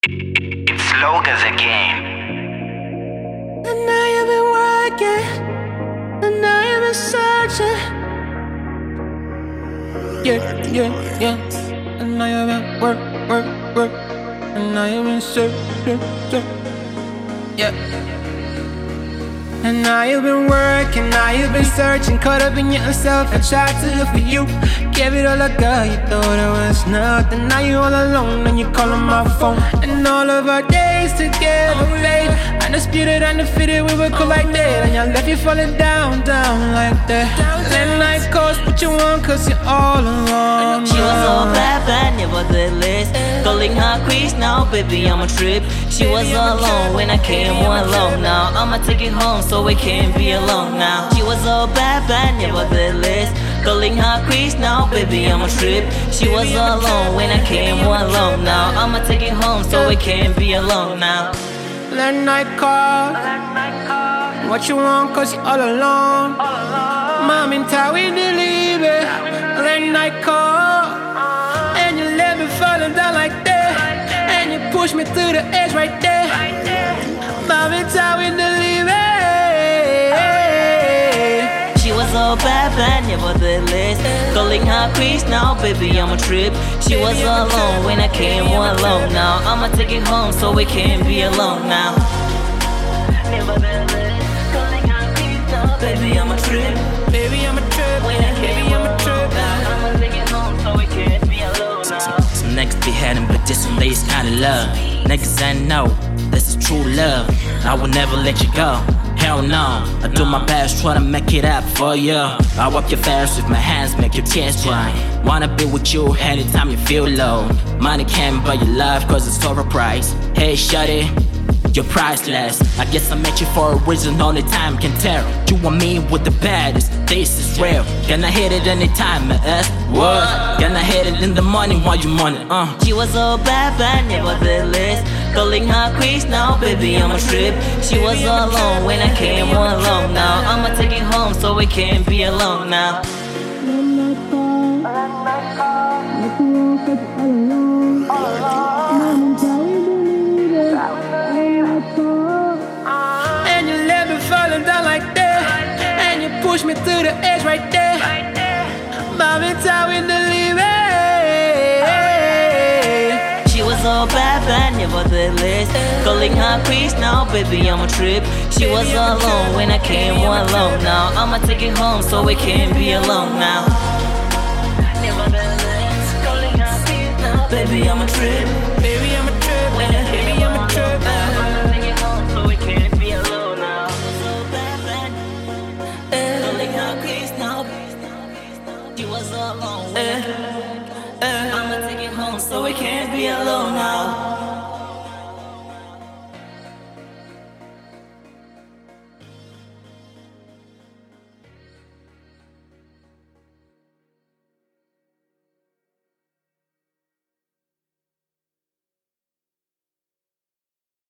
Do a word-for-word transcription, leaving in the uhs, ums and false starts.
It's Logas again. And now you've been working, and now you've been searching. Yeah, yeah, yeah. And now you've been work, work, work. And now you've been searching, searching. Yeah. And now you've been working, now you've been searching. Caught up in yourself, I tried to look for you. Gave it all I got, you thought it was nothing. Now you all alone and you calling my phone. And all of our days together made undisputed, undefeated, we were cool like that. And you left you falling down, down like that. Late night calls, put you on cause you're all alone. She was so bad, bad, nevertheless. Calling her crease now, baby, I'm a trip. She was alone when I came one alone. Now I'ma take it home so we can't be alone now. She was so bad, bad, nevertheless. Calling her crease now, baby, I'm a trip. She was alone when I came one alone. Now I'ma take it home so we can't be alone now. Late night call, what you want cause you're all alone. Mom and Ty, we didn't leave it. Late night call, and you let me falling down like that. And you push me to the edge right there. Mom and Ty, we didn't leave it. She was so bad, bad, nevertheless. Calling her crease now, baby, I'm a trip. She was alone when I came one alone. Now I'ma take it home so we can't be alone now. Nevertheless, calling her crease now, baby, I'm a trip. Baby, I'm a trip. When I came Baby, I'm a trip. now I'ma take it home so we can't be alone now. Some niggas be heading, but this one lays kinda love. Niggas I know, this is true love. I will never let you go. Hell no, I do my best, try to make it up for you. I wipe your face with my hands, make your tears dry. Wanna be with you anytime you feel low. Money can't buy your love cause it's overpriced. Hey shawty, you're priceless. I guess I met you for a reason, only time can tell. You and me with the baddest, this is real. Gonna hit it anytime, my ass. What? Gonna hit it in the morning while you money, uh. She was so bad, bad, nevertheless. Calling her crease now, baby, I'm a trip. She was alone when I came one alone. Now I'ma take it home so we can't be alone now. And you let me falling down like that. And you push me to the edge right there. Mom and Ty, we didn't leave it. She was so bad, bad, nevertheless. Calling her crease now, baby, I'm a trip. She was alone when I came one alone. Now I'ma take it home so we can't be alone now. Nevertheless, calling her crease now, baby, I'm a trip. Baby, I'm a trip. Baby, I'm a trip. I'ma take it home so we can't be alone now. So bad, bad, calling her crease now. She was alone when I came one alone. I'ma take it home so we can't be alone now.